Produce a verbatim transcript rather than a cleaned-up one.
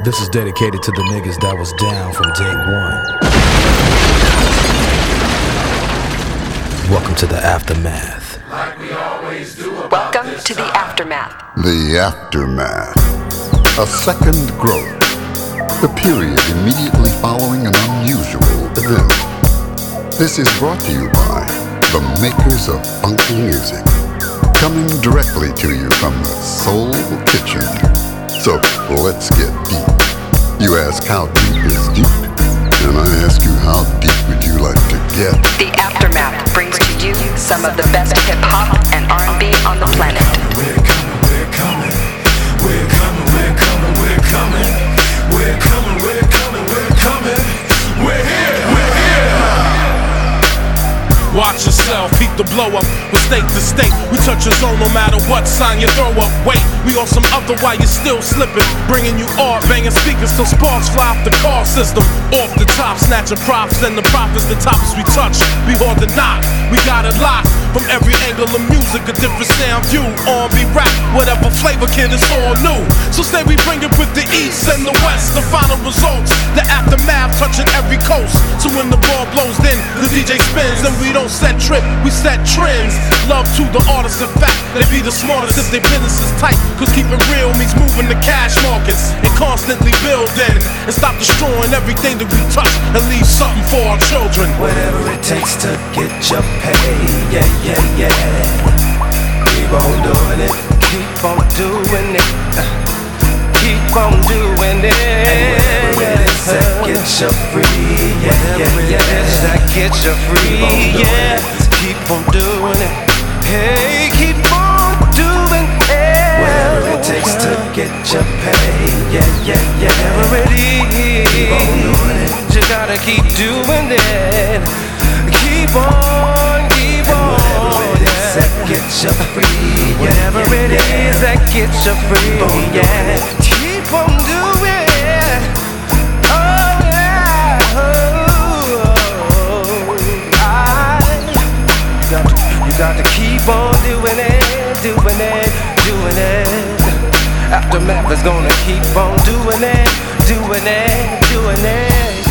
This is dedicated to the niggas that was down from day one. Welcome to the aftermath. Like we always do. Welcome to the aftermath. The aftermath. A second growth. The period immediately following an unusual event. This is brought to you by the makers of funky music. Coming directly to you from the Soul Kitchen. So let's get deep. You ask how deep is deep, and I ask you how deep would you like to get? The aftermath brings to you some of the best hip-hop and R and B on the planet. We're coming, we're coming, we're coming, we're coming, we're coming, we're coming, we're coming, we're coming, we're here, we're here. Watch yourself, keep the blow up. With state to state, we touch your zone no matter what sign you throw up. Wait, we on some other while you're still slipping. Bringing you art, banging speakers till sparks fly off the car system. Off the top, snatching props, and the profits, the topics we touch. We hard to knock, we got it locked. From every angle of music, a different sound view. R and B rap, whatever flavor, kid, it's all new. So say we bring it with the east and the west. The final results, the aftermath touching every coast. So when the ball blows, then the D J spins, and we don't set trip, we set trends. Love to the artists, in fact, they be the smartest if their business is tight. Cause keeping real means moving the cash markets and constantly building and stop destroying everything that we touch and leave something for our children. Whatever it takes to get your pay, yeah, yeah, yeah. Keep on doing it, Keep on doing it. uh, Keep on doing it. and whatever it is that get you free, yeah, Whatever yeah, it is yeah. that get you free, yeah. Keep on doing it. Hey, keep on doing it. Whatever it takes to get your pay, yeah, yeah, yeah. Whatever it is, Keep on doing it. you gotta keep doing it. Keep on, keep on. Whatever it is that get you free, yeah, Whatever yeah, it yeah. is that gets you free, Keep on doing yeah. it. Keep on doing it. Oh yeah. Oh, I, you got to, you got to keep on doing it, doing it, doing it. Aftermath is gonna keep on doing it, doing it, doing it.